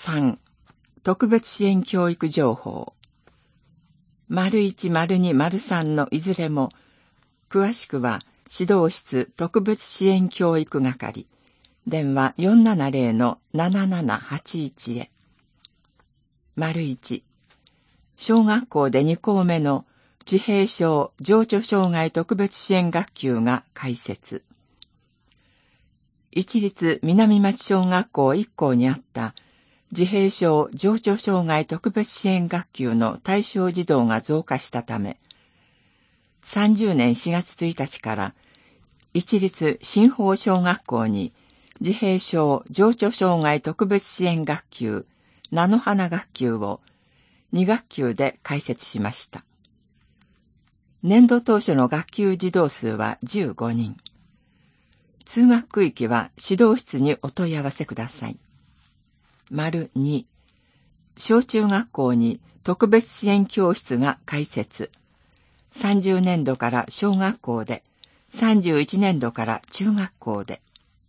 3、特別支援教育情報。01、02、03のいずれも、詳しくは指導室特別支援教育係、電話 470-7781 へ。01、小学校で2校目の自閉症情緒障害特別支援学級が開設。一律南町小学校1校にあった自閉症情緒障害特別支援学級の対象児童が増加したため、30年4月1日から一律新保小学校に自閉症情緒障害特別支援学級菜の花学級を2学級で開設しました。年度当初の学級児童数は15人。通学区域は指導室にお問い合わせください。2、小中学校に特別支援教室が開設。30年度から小学校で、31年度から中学校で。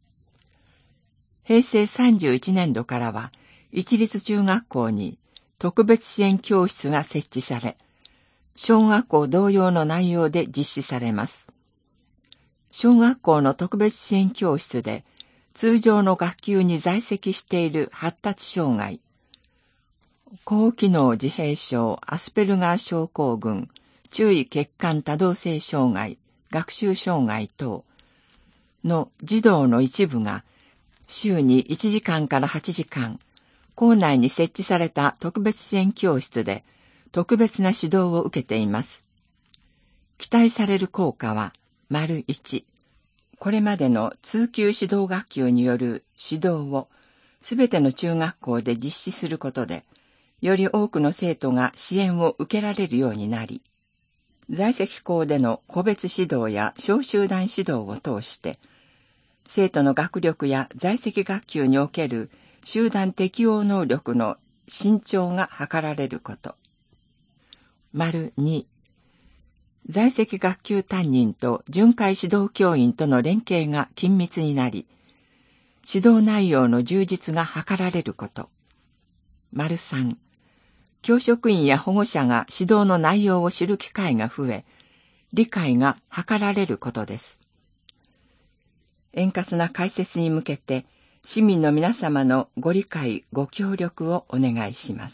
平成31年度からは、一律中学校に特別支援教室が設置され、小学校同様の内容で実施されます。小学校の特別支援教室で、通常の学級に在籍している発達障害、高機能自閉症、アスペルガー症候群、注意欠陥多動性障害、学習障害等の児童の一部が、週に1時間から8時間、校内に設置された特別支援教室で特別な指導を受けています。期待される効果は、1、これまでの通級指導学級による指導をすべての中学校で実施することで、より多くの生徒が支援を受けられるようになり、在籍校での個別指導や小集団指導を通して、生徒の学力や在籍学級における集団適応能力の伸長が図られること。2、在籍学級担任と巡回指導教員との連携が緊密になり、指導内容の充実が図られること。3、教職員や保護者が指導の内容を知る機会が増え、理解が図られることです。円滑な開設に向けて、市民の皆様のご理解、ご協力をお願いします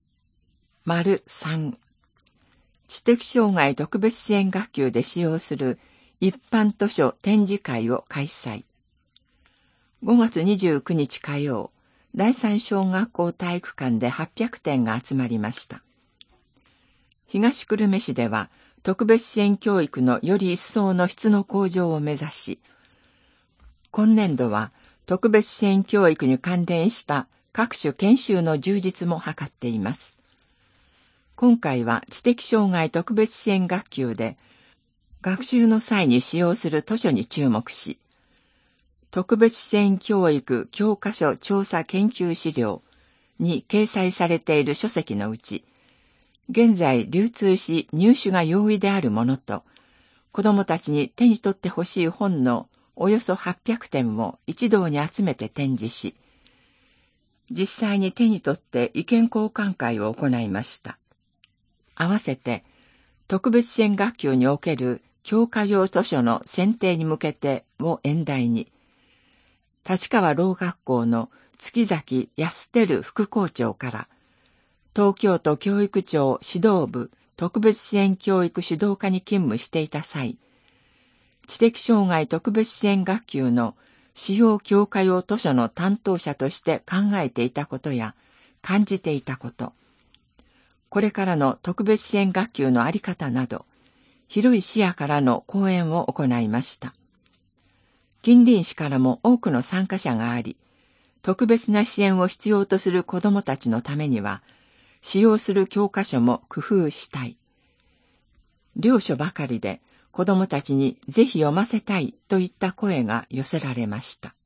。3、知的障害特別支援学級で使用する一般図書展示会を開催。5月29日火曜、第三小学校体育館で800点が集まりました。東久留米市では特別支援教育のより一層の質の向上を目指し、今年度は特別支援教育に関連した各種研修の充実も図っています。今回は知的障害特別支援学級で学習の際に使用する図書に注目し、特別支援教育教科書調査研究資料に掲載されている書籍のうち、現在流通し入手が容易であるものと、子どもたちに手に取ってほしい本のおよそ800点を一堂に集めて展示し、実際に手に取って意見交換会を行いました。合わせて、特別支援学級における教科用図書の選定に向けてを演題に、立川ろう学校の月崎康輝副校長から、東京都教育庁指導部特別支援教育指導課に勤務していた際、知的障害特別支援学級の使用教科用図書の担当者として考えていたことや感じていたこと、これからの特別支援学級のあり方など、広い視野からの講演を行いました。近隣市からも多くの参加者があり、特別な支援を必要とする子どもたちのためには、使用する教科書も工夫したい。両書ばかりで子どもたちにぜひ読ませたいといった声が寄せられました。